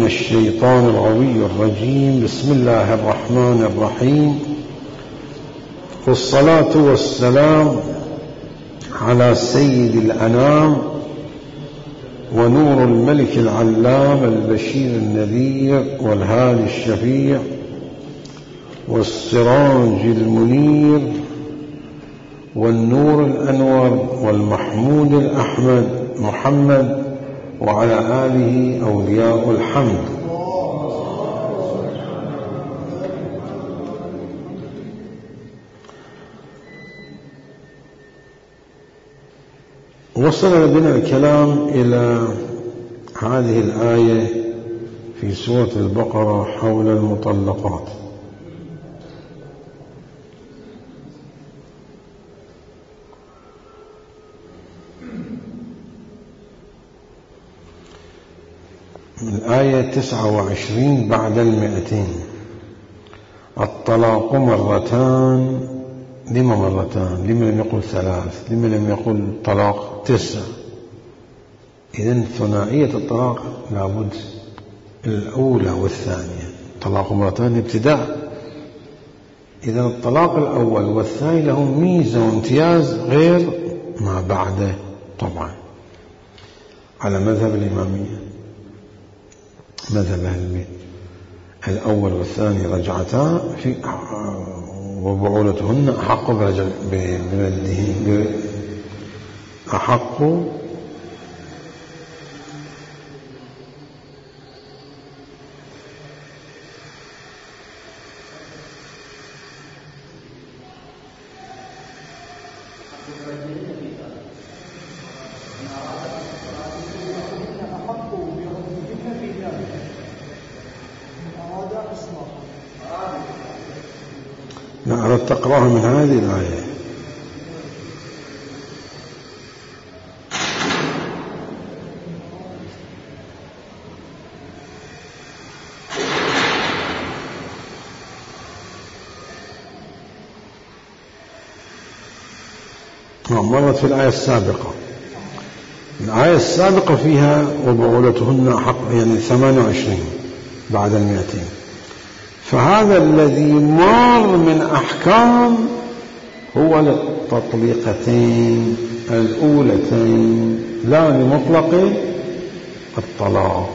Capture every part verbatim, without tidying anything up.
الشيطان الغوي الرجيم. بسم الله الرحمن الرحيم، والصلاة والسلام على سيد الأنام ونور الملك العلام البشير النذير والهادي الشفيع والسراج المنير والنور الأنور والمحمود الأحمد محمد وعلى آله أولياء الحمد. وصل بنا الكلام إلى هذه الآية في سورة البقرة حول المطلقات. من الآية تسعة وعشرين بعد المئتين: الطلاق مرتان. لما مرتان؟ لما لم يقل ثلاث؟ لما لم يقل طلاق تسع؟ إذن ثنائية الطلاق لابد الأولى والثانية. طلاق مرتان ابتداء. إذن الطلاق الأول والثاني له ميزة وامتياز غير ما بعده طبعا على مذهب الإمامية، مذهب أهل البيت. الأول والثاني رجعتا في وبعولتهن أحق برجل بمده أحق لا أردت أقرأها من هذه الآية. مرت في الآية السابقة. الآية السابقة فيها وبعولتهن حق، يعني ثمانية وعشرين بعد المئتين. فهذا الذي مر من أحكام هو للتطليقتين الأولتين، لا لمطلق الطلاق،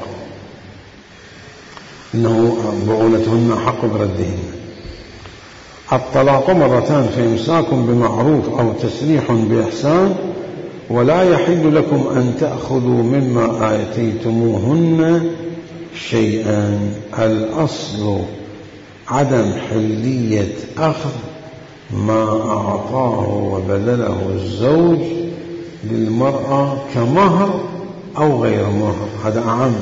إنه بعولتهن حق بردهن. الطلاق مرتان، فإمساك بمعروف أو تسريح بإحسان، ولا يحل لكم أن تأخذوا مما آتيتموهن شيئا. الأصل عدم حلية أخذ ما أعطاه وبذله الزوج للمرأة كمهر أو غير مهر، هذا أعم.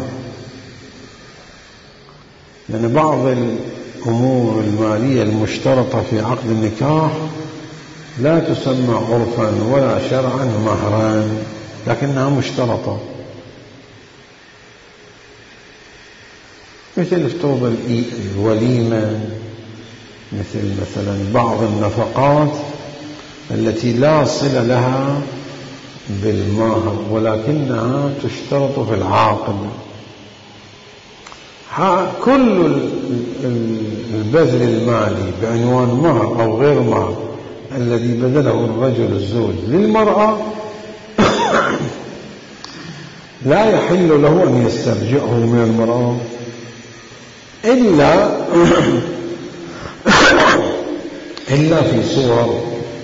لأن يعني بعض الأمور المالية المشترطة في عقد النكاح لا تسمى عرفا ولا شرعا مهرا، لكنها مشترطة، مثل افترض الوليمة، مثل مثلا بعض النفقات التي لا صلة لها بالمهر ولكنها تشترط في العاقد. كل البذل المالي بعنوان مهر أو غير مهر الذي بذله الرجل الزوج للمرأة لا يحل له أن يسترجعه من المرأة إلا إلا في صور.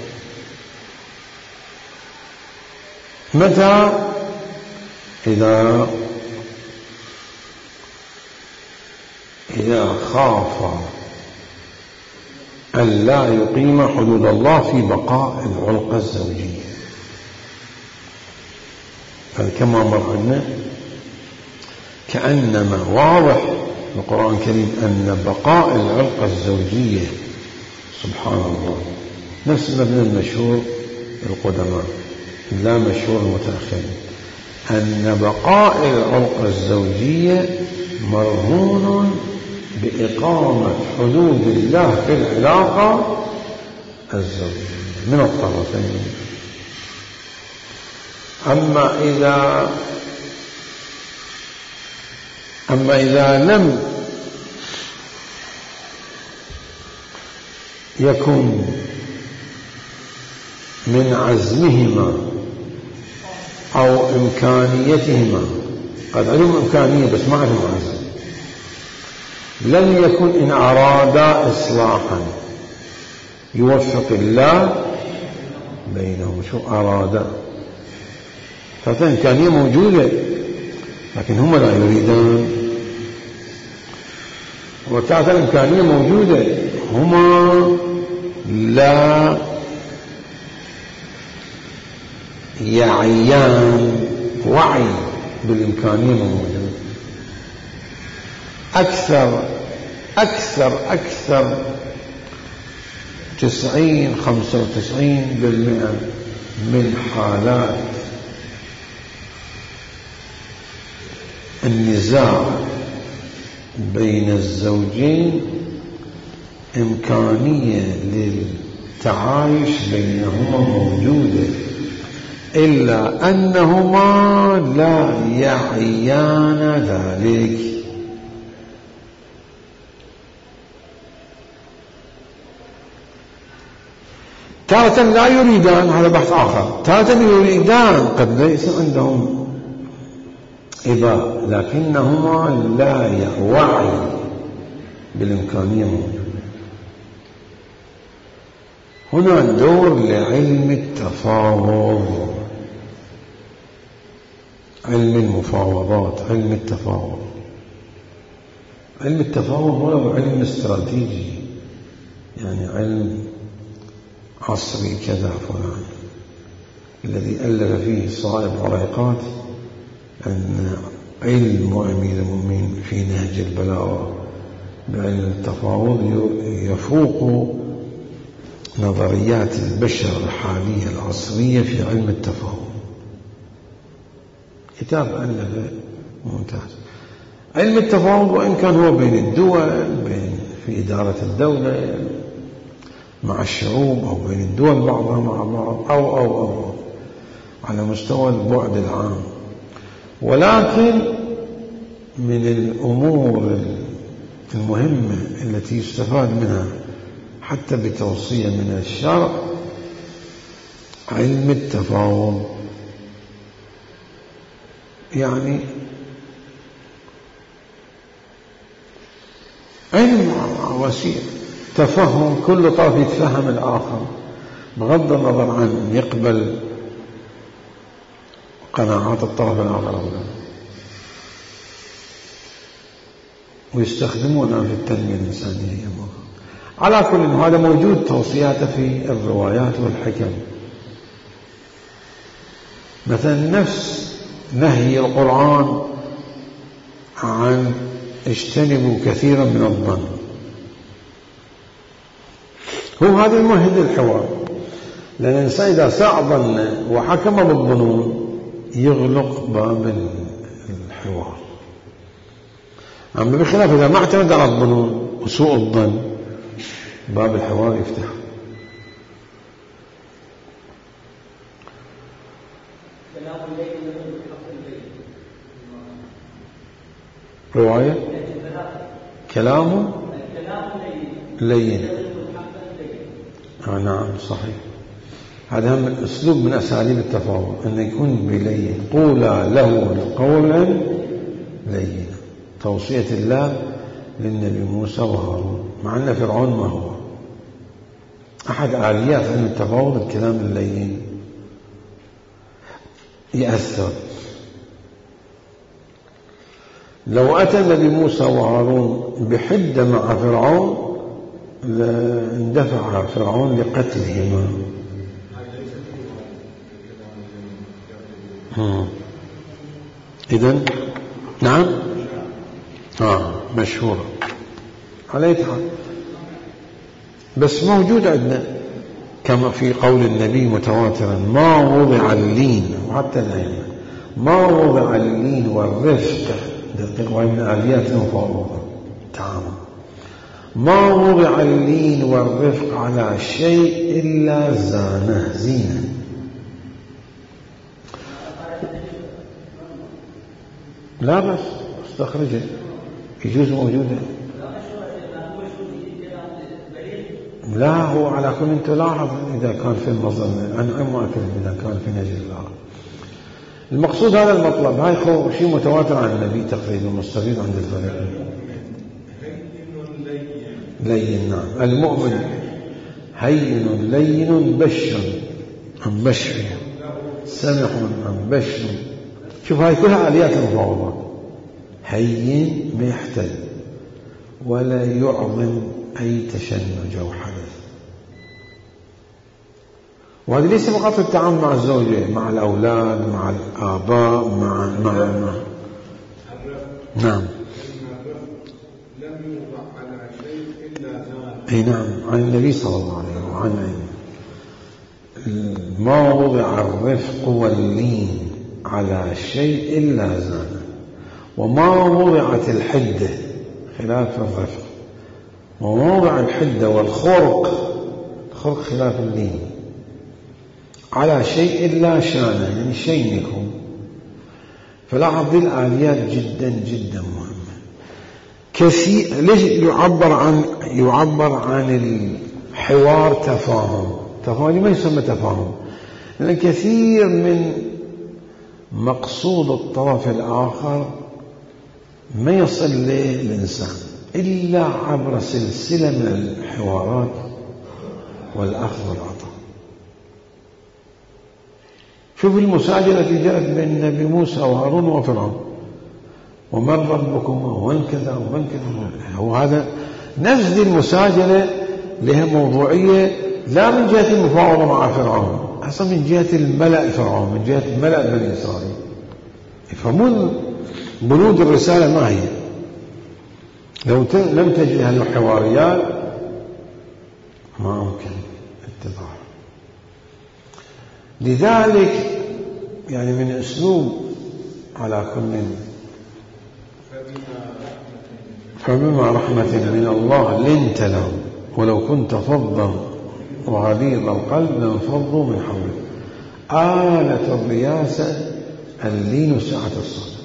متى؟ إذا إذا خاف أن لا يقيم حدود الله في بقاء العلاقة الزوجية. فكما مر عنا كأنما واضح في القرآن الكريم أن بقاء العلاقة الزوجية سبحان الله نفس المبنى المشهور القدماء لا مشهور المتأخرين، أن بقاء العلاقة الزوجية مرهون بإقامة حدود الله في العلاقة الزوجية من الطرفين. أما إذا أما إذا لم يكن من عزمهما أو إمكانيتهما، قد علم إمكانية بس ما علم عزم، لم يكن إن أرادا إصلاحا يوفق الله بينهم. شو أرادا؟ فإمكانية موجودة لكن هم لا يريدون، وكانت الإمكانية موجودة هما لا يعيان وعي بالإمكانية موجودة. أكثر أكثر أكثر تسعين خمسة وتسعين بالمئة من حالات النزاع بين الزوجين إمكانية للتعايش بينهما موجودة، إلا أنهما لا يعيان ذلك. تارة لا يريدان، هذا بحث آخر، تارة يريدان قد ليس عندهم إباء لكنهما لا يوعي بالإمكانية موجودة. هنا دور لعلم التفاوض، علم المفاوضات، علم التفاوض. علم التفاوض هو علم استراتيجي، يعني علم عصري كذا فلان، الذي ألف فيه صائب عريقات أن علم أمير المؤمنين في نهج البلاغة بعلم التفاوض يفوق نظريات البشر الحالية العصرية في علم التفاوض. كتاب ألف ممتاز. علم التفاوض وإن كان هو بين الدول، بين في إدارة الدولة مع الشعوب، أو بين الدول بعضها مع بعض، أو أو أو على مستوى البعد العام، ولكن من الأمور المهمة التي يستفاد منها حتى بتوصية من الشرع علم التفاوض. يعني علم وسيع، تفهم، كل طرف يتفهم الآخر بغض النظر عن يقبل قناعات الطرف الآخر أو لا، ويستخدمونها في التنمية الإنسانية. على كل هذا موجود توصياته في الروايات والحكم. مثلا نفس نهي القرآن عن اجتنبوا كثيرا من الظن، هو هذا الممهد للحوار، لأن الإنسان إذا ساء ظنه وحكم بالظنون يغلق باب الحوار. أما بخلاف إذا ما اعتمد على الظنون وسوء الظن باب الحوار يفتح. رواية كلامه لين. آه نعم صحيح، هذا هم الأسلوب من أساليب التفاوض، أن يكون بلين. قولا له قولا لينا، توصية الله للنبي موسى وهارون، مع أن فرعون ما هو أحد آليات علم التفاوض الكلام اللين يأثر. لو أتى النبي موسى وهارون بحدة مع فرعون لاندفع فرعون لقتلهما. إذن نعم آه مشهورة على يتحق، بس موجود عندنا كما في قول النبي متواترا: ما وضع اللين، وحتى الأئمة، ما وضع اللين والرفق، وهي من آليات المفاوضة تعامل، ما وضع اللين والرفق على شيء إلا زانه زينة. لا بس استخرجه. يجوز موجودة. لا هو على كل أنت لاحظ إذا كان في المظلة أنا ما أكل إذا كان في نجل الله. المقصود هذا المطلب، هاي شيء متواتر عن النبي تقريبا مستفيد عند الفريقين. لين نعم. المؤمن هين لين بشر عن بشر سمح عن بشر. شوف هاي كلها آليات المفاوضات. هين ما يحتل ولا يعظم أي تشنج أو حدث. وهذا ليس فقط في التعامل مع الزوجة، مع الأولاد، مع الآباء، مع مع, مع. نعم. لم يوضع على شيء إلا زان. أي نعم، عن النبي صلى الله عليه وسلم وعن ما وضع الرفق واللين على شيء إلا زانه، وما وضعت الحدة خلاف الرفق، وما وضع الحدة والخرق الخرق خلاف اللين على شيء إلا شانه، يعني شيء يكون. فلاحظ هذه الآليات جدا جدا مهمة. كثير ليش يعبر عن يعبر عن الحوار تفاهم. تفاهم ما يسمى تفاهم، لأن كثير من مقصود الطرف الآخر ما يصل له الإنسان إلا عبر سلسلة من الحوارات والأخذ والعطاء. شوف المساجلة التي جاءت بين نبي موسى وهارون وفرعون، ومن ربكم ومن كذا ومن كذا. وهذا نفس المساجلة لها موضوعية لا من جهة المفاوضة مع فرعون، أصلا من جهة الملأ فرعون، من جهة ملأ بني إسرائيل. يفهمون بنود الرسالة ما هي. لو لم تجد هذه الحواريات ما ممكن اتضاح. لذلك يعني من أسلوب على كل فبما رحمة من الله لنت لهم ولو كنت فظا وغليظ القلب لانفضوا من حولك. آلة الرياسة اللين سعة الصدر.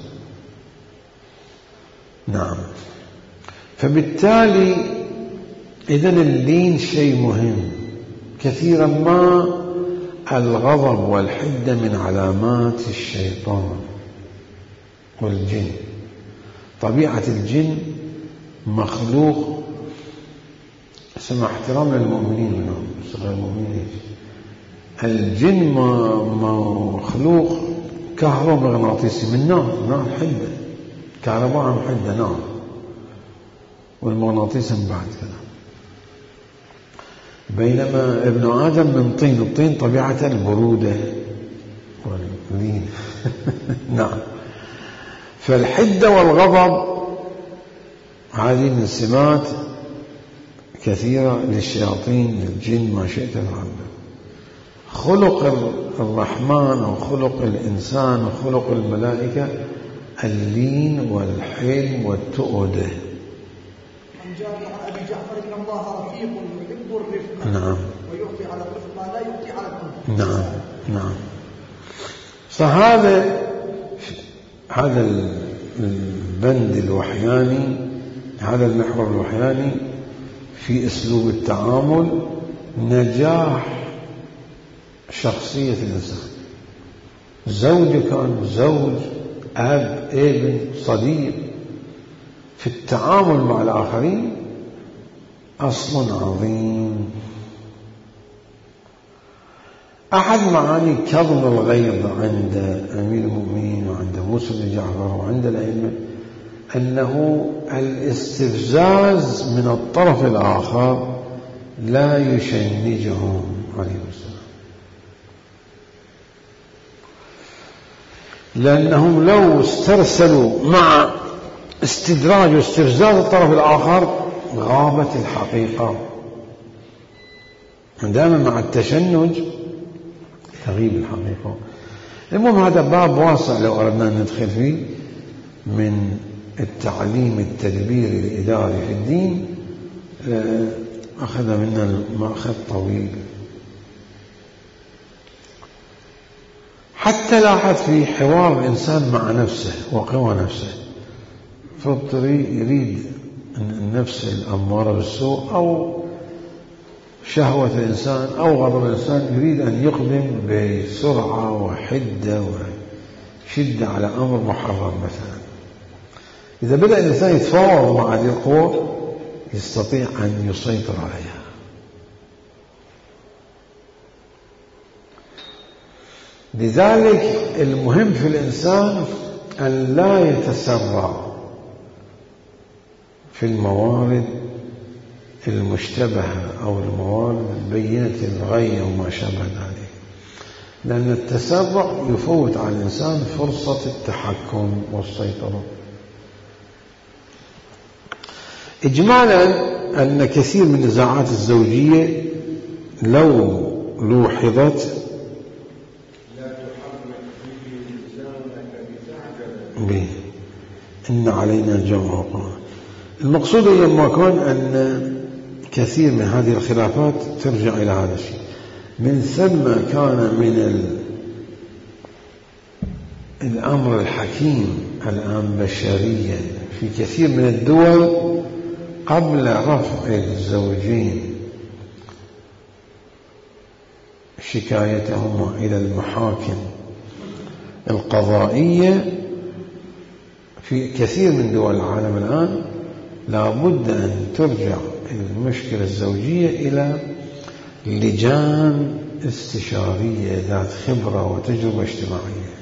نعم. فبالتالي إذن اللين شيء مهم. كثيرا ما الغضب والحدة من علامات الشيطان والجن. طبيعة الجن مخلوق، سمع احترام للمؤمنين منهم صغير المؤمنين. الجن مخلوق كهرومغناطيسي من نار، نار حدة، كهرباء عن حدة نار، والمغناطيس من بعد كذا. بينما ابن آدم من طين، الطين طبيعة البرودة واللين. نعم. فالحدة والغضب هذه من سمات كثيرة للشياطين للجن ما شئت فعله. خلق الرحمن أو خلق الإنسان وخلق الملائكة اللين والحلم والتؤدة. عن جابر عن أبي جعفر إن الله رفيق يحب الرفق. نعم. ويعطي على الرفق ما لا يعطي على الأنف. نعم نعم. فهذا هذا البند الوحياني، هذا المحور الوحياني في أسلوب التعامل نجاح شخصية الإنسان. زوج كان زوج، أب، ابن، صديق، في التعامل مع الآخرين أصل عظيم. أحد معاني كظم الغيظ عند أمير المؤمنين وعند موسى بن جعفر وعند الأئمة أنه الاستفزاز من الطرف الآخر لا يشنجهم عليه السلام، لأنهم لو استرسلوا مع استدراج واستفزاز الطرف الآخر غابت الحقيقة. دائما مع التشنج تغيب الحقيقة. المهم هذا باب واسع لو أردنا أن ندخل فيه من التعليم التدبيري الإداري في الدين، أخذ منا المأخذ طويل. حتى لاحظ في حوار الإنسان مع نفسه وقوى نفسه، فطري يريد النفس الأمارة بالسوء أو شهوة الإنسان أو غضب الإنسان يريد أن يقدم بسرعة وحدة وشدة على أمر محرم مثلا. إذا بدأ الإنسان يتفاوض مع هذه القوى يستطيع أن يسيطر عليها. لذلك المهم في الإنسان أن لا يتسرع في الموارد المشتبهة أو الموارد البينة الغي وما شابه ذلك، لأن التسرع يفوت على الإنسان فرصة التحكم والسيطرة. إجمالا أن كثير من النزاعات الزوجية لو لوحظت به إن علينا جمع القرآن. المقصود لما كان أن كثير من هذه الخلافات ترجع إلى هذا الشيء. من ثم كان من الأمر الحكيم الآن بشريا في كثير من الدول قبل رفع الزوجين شكايتهما إلى المحاكم القضائية في كثير من دول العالم الآن لابد أن ترجع المشكلة الزوجية إلى لجان استشارية ذات خبرة وتجربة اجتماعية.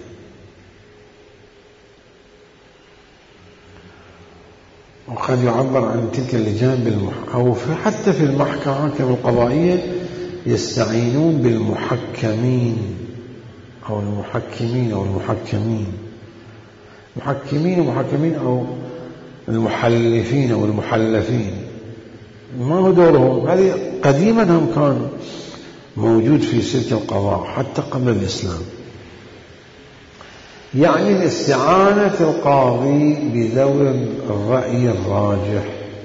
وقد يعبر عن تلك اللجان بالمح... أو في حتى في المحكمة القضائية يستعينون بالمحكمين أو المحكمين أو المحكمين محكمين ومحكمين أو المحلفين أو المحلفين. ما هو دورهم؟ هذه قديما هم كان موجود في سلك القضاء حتى قبل الإسلام. يعني الاستعانة القاضي بذوي الرأي الراجح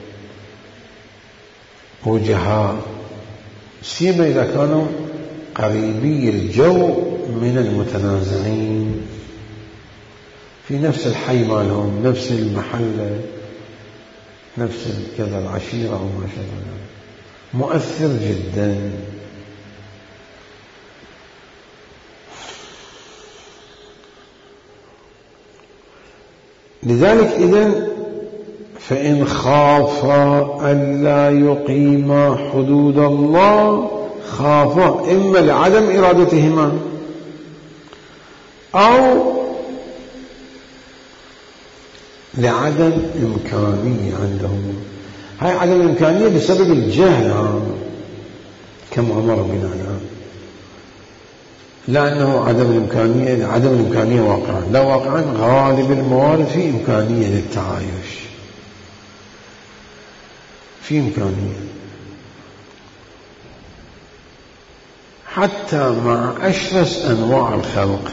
وجهاء، سيما إذا كانوا قريبي الجو من المتنازعين في نفس الحي مالهم، نفس المحل، نفس كذا العشيرة أو ما شابه، مؤثر جدا. لذلك إذن فإن خاف ألا يقيم حدود الله خاف إما لعدم إرادتهما أو لعدم إمكانية عندهم. هاي عدم إمكانية بسبب الجهل كما أمر بنا الآن، لأنه عدم الإمكانية عدم الإمكانية واقعا، لا واقعا غالب الموارد في إمكانية للتعايش، في إمكانية حتى مع أشرس أنواع الخلق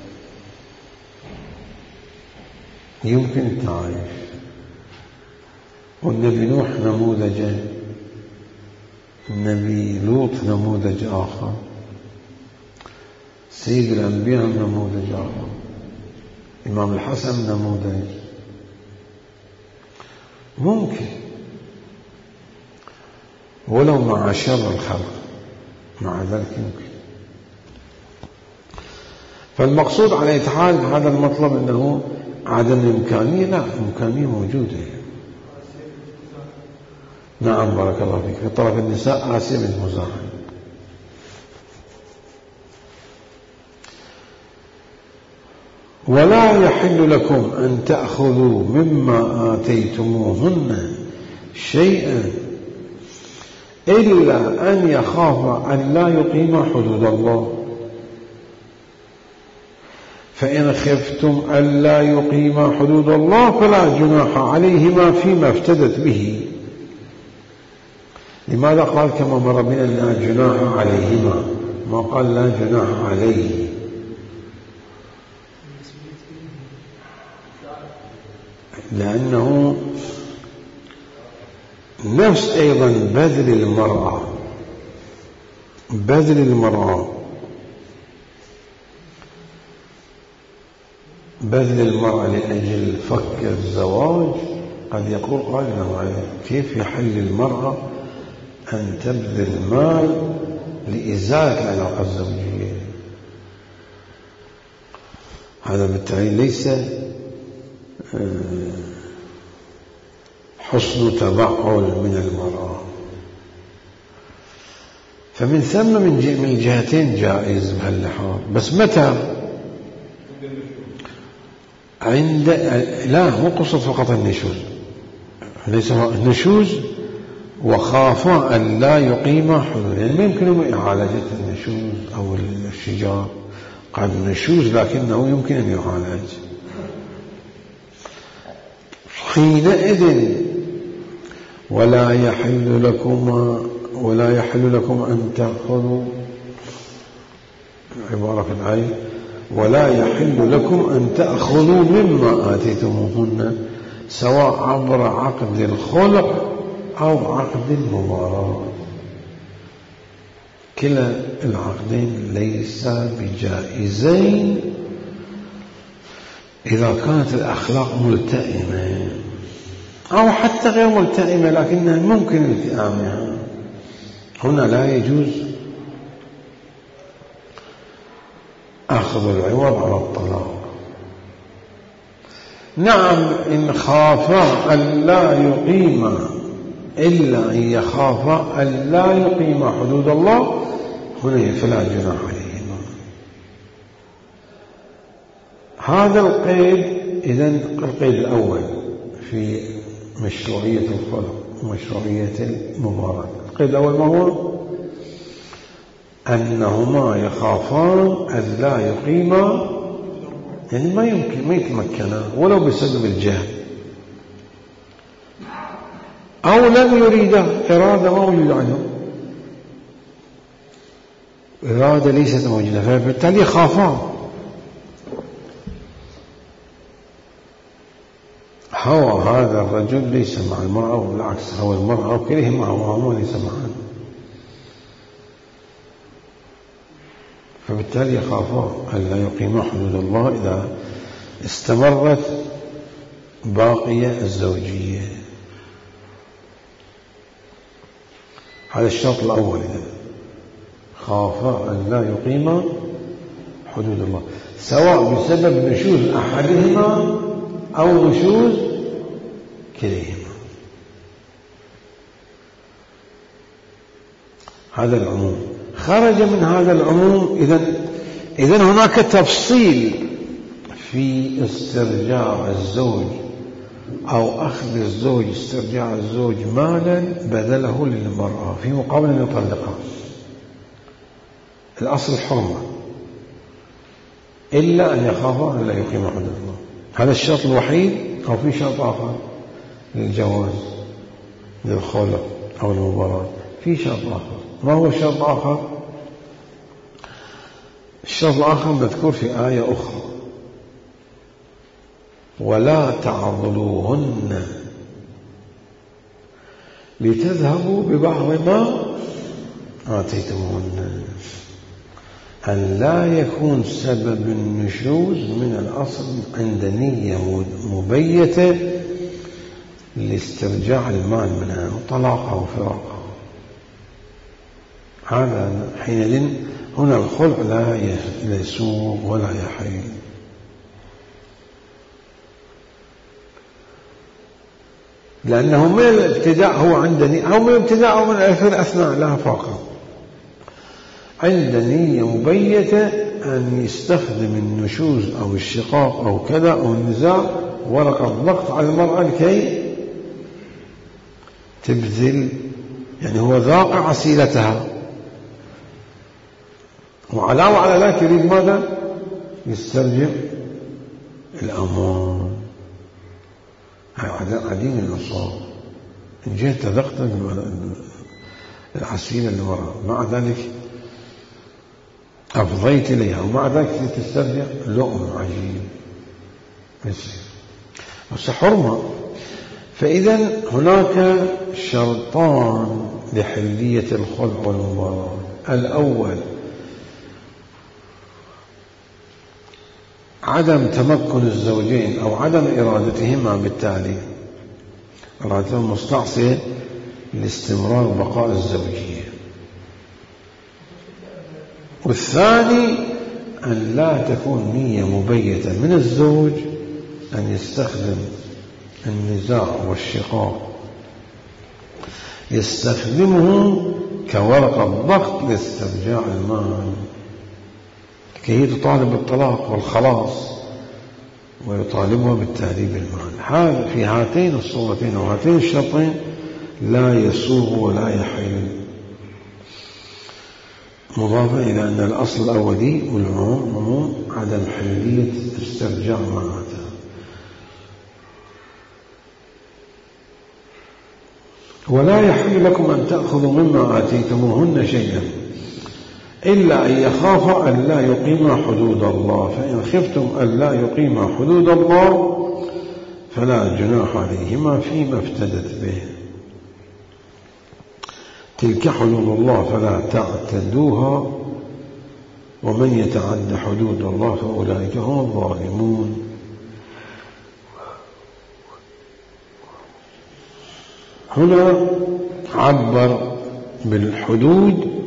يمكن التعايش. والنبي نوح نموذج، النبي لوط نموذج آخر، سيد الأنبياء نموذج آخر، إمام الحسن نموذج. ممكن ولو مع شر الخلق، مع ذلك يمكن. فالمقصود على أي حال هذا المطلب أنه عدم الإمكانية، لا، إمكانية موجودة. نعم بارك الله فيك. في طرف النساء آسيا بنت مزاحم. ولا يحل لكم أن تأخذوا مما آتيتموهن شيئا إلا أن يخاف أن لا يقيم حدود الله، فإن خفتم ألا يقيم حدود الله فلا جناح عليهما فيما افتدت به. لماذا قال كما مر بنا لا جناح عليهما، ما قال لا جناح عليه؟ لأنه نفس أيضا بذل المرأة، بذل المرأة بذل المرأة لأجل فك الزواج قد يقول قائل كيف يحل المرأة أن تبذل مال لإزالة العلاقة الزوجية؟ هذا بالتالي ليس حسن تبعل من المرأة. فمن ثم من الجهتين جائز بهاللحاظ. بس متى؟ عند لا مو قصة فقط النشوز، ليس النشوز وخافا أن لا يقيم حدود، يعني ما يمكن إعالجة النشوز أو الشجار، قد نشوز لكنه يمكن أن يعالج. حينئذ ولا يحل لكم ولا يحل لكم أن تأخذوا، عبارة في الآية ولا يحل لكم أن تأخذوا مما آتيتموهن سواء عبر عقد الخلع أو عقد المباراة، كلا العقدين ليس بجائزين إذا كانت الأخلاق ملتئمة أو حتى غير ملتئمة لكنها ممكن التئامها. هنا لا يجوز أخذ العوض على الطلاق. نعم إن خافا أن لا يقيم، إلا أن يخافا أن لا يقيم حدود الله هنا فلا جناح عليهما. هذا القيد إذن القيد الأول في مشروعية الخلع ومشروعية المباراة. القيد الأول ما هو؟ أنهما يخافان أن لا يقيما، يعني ما يمكن ما يتمكنا ولو بسبب الجهل، أو لم يريده إرادة ما موجودة عنه، إرادة ليست موجودة، فبالتالي خافان. هوى هذا الرجل ليس مع المرأة والعكس، هوى المرأة وكلهما هواهما ليس معا، فبالتالي يخافان أن لا يقيما حدود الله إذا استمرت باقية الزوجية. هذا الشرط الأول، إذا خافا أن لا يقيما حدود الله سواء بسبب نشوز أحدهما أو نشوز كليهما. هذا العموم. خرج من هذا العموم إذن إذن هناك تفصيل في استرجاع الزوج أو أخذ الزوج استرجاع الزوج مالا بذله للمرأة في مقابل أن يطلقها. الأصل الحرمة إلا أن يخاف أن لا يقيم حدود الله. هذا الشرط الوحيد، أو في شرط آخر للجواز للخلع أو المباراة؟ في شرط آخر. ما هو الشرط الآخر؟ الشرط الآخر مذكور في آية أخرى: ولا تعضلوهن لتذهبوا ببعض ما آتيتموهن، أن لا يكون سبب النشوز من الأصل عند نية مبيتة لاسترجاع المال منها وطلاقها وفراقها. هذا حينئذ هنا الخلع لا يسوغ ولا يحل. لأنه من الابتداء هو عند نية، أو من الابتداء أو من الأثناء لا فرق، عند نية مبيتة أن يستخدم النشوز أو الشقاق أو كذا أو النزاع ورقة ضغط على المرأة لكي تبذل، يعني هو ذاق عسيلتها، وعلاوة على ذلك يريد ماذا؟ يسترجع الأمان. عديم النصاب إن جهة ذقت العسيلة للمرأة، مع ذلك أفضيت إليها، ومع ذلك تسترجع لؤم عجيب بس حرمة. فإذا هناك شرطان لحلية الخلع والمباراة: الأول عدم تمكن الزوجين أو عدم إرادتهما بالتالي الرغبة المستعصية لاستمرار بقاء الزوجية. والثاني أن لا تكون نية مبيتة من الزوج أن يستخدم النزاع والشقاق، يستخدمه كورقة ضغط لاسترجاع المال، كي تطالب بالطلاق والخلاص ويطالبها بالتهريب المال. هذا في هاتين الصورتين وهاتين الشرطين لا يسوغ ولا يحل، مضافا إلى أن الأصل الأولي والعموم عدم حلية استرجاع ما أتى. ولا يحل لكم أن تأخذوا مما آتيتموهن شيئا إلا أن يخافا أن لا يقيما حدود الله، فإن خفتم أن لا يقيما حدود الله فلا جناح عليهما فيما افتدت به. تلك حدود الله فلا تعتدوها ومن يتعد حدود الله فأولئك هم الظالمون. هنا عبر بالحدود،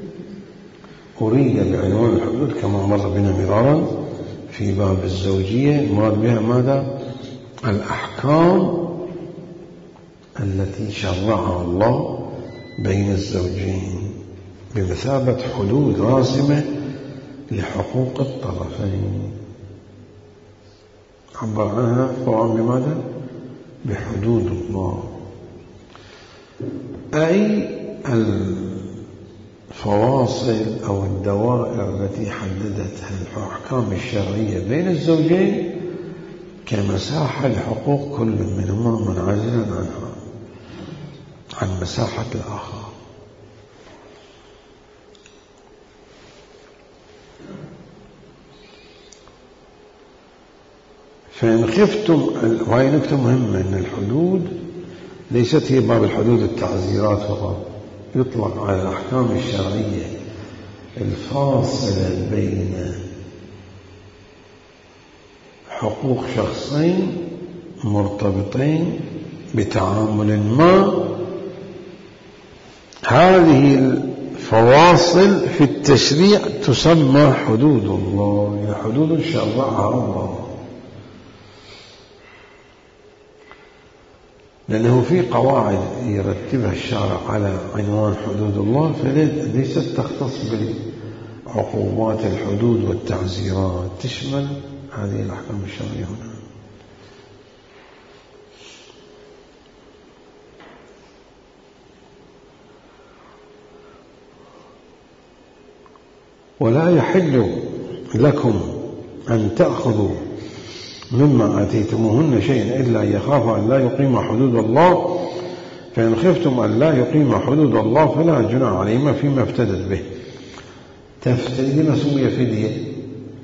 أريد بعنوان الحدود كما مر بنا مرارا في باب الزوجية، المراد بها ماذا؟ الأحكام التي شرعها الله بين الزوجين بمثابة حدود راسمة لحقوق الطرفين. عبر عنها القرآن بماذا؟ بحدود الله، أي الفواصل أو الدوائر التي حددتها الأحكام الشرعية بين الزوجين كمساحة لحقوق كل منهما منعزلا عنها عن مساحة الآخر. فإن خفتم، وهي نكتة مهمة، أن الحدود ليست هي باب الحدود التعزيرات فقط، يطلق على الأحكام الشرعية الفاصلة بين حقوق شخصين مرتبطين بتعامل ما. هذه الفواصل في التشريع تسمى حدود الله، هي حدود شرعها الله، لأنه في قواعد يرتبها الشارع على عنوان حدود الله، فليست تختص بالعقوبات الحدود والتعزيرات، تشمل هذه الأحكام الشرعية هنا. ولا يحل لكم أن تأخذوا مما آتيتموهن شيئا إلا يخاف أن لا يقيم حدود الله، فإن خفتم أن لا يقيم حدود الله فلا جناح عليهما فيما افتدت به. تفتدي لما سمي فدية؟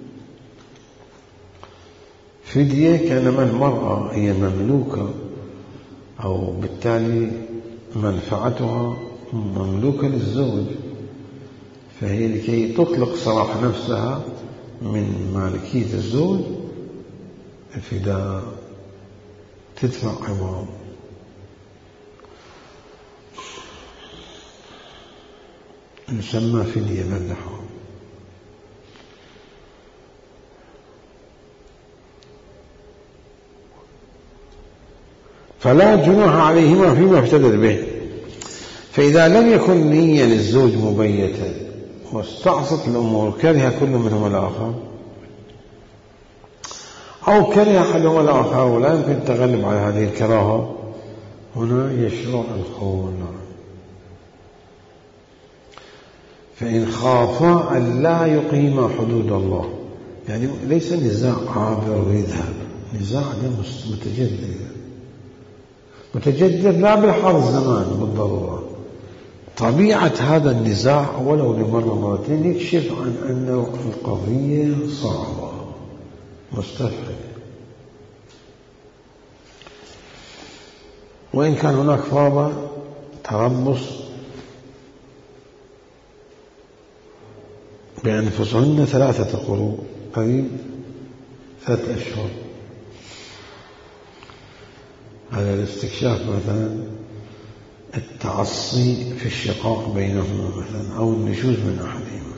فدية كانما المرأة هي مملوكة أو بالتالي منفعتها مملوكة للزوج، فهي لكي تطلق سراح نفسها من مالكية الزوج فداء، تدفع عوض. يسمى فدية باللحام. فلا جناح عليهما فيما افتدت به. فإذا لم يكن نية للزوج مبيتة واستعصت الأمور، كره كل منهما الآخر أو كره أحدهما الآخر ولا يمكن التغلب على هذه الكراهة، هنا يشرع الخول. فإن خافا أن لا يقيما حدود الله، يعني ليس نزاع عابر ويذهب، نزاع متجدد متجدد لا بالحر الزمان بالضرورة. طبيعة هذا النزاع ولو لمرة مرتين يكشف عن أن القضية صعبة مستفحلة، وإن كان هناك فرض تربص بأنفسهن ثلاثة قروء، قريب ثلاثة أشهر. على الاستكشاف مثلا التعصي في الشقاق بينهما مثلا أو النشوز من أحدهما.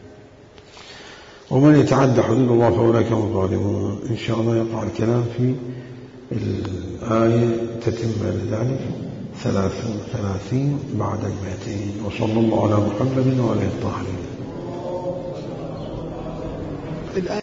ومن يتعدى حدود الله فأولئك هم الظالمون. إن شاء الله يقع الكلام في الآية تتم لذلك ثلاثين بعد المئتين. وصلى الله على محمد وعلى آله الطاهرين.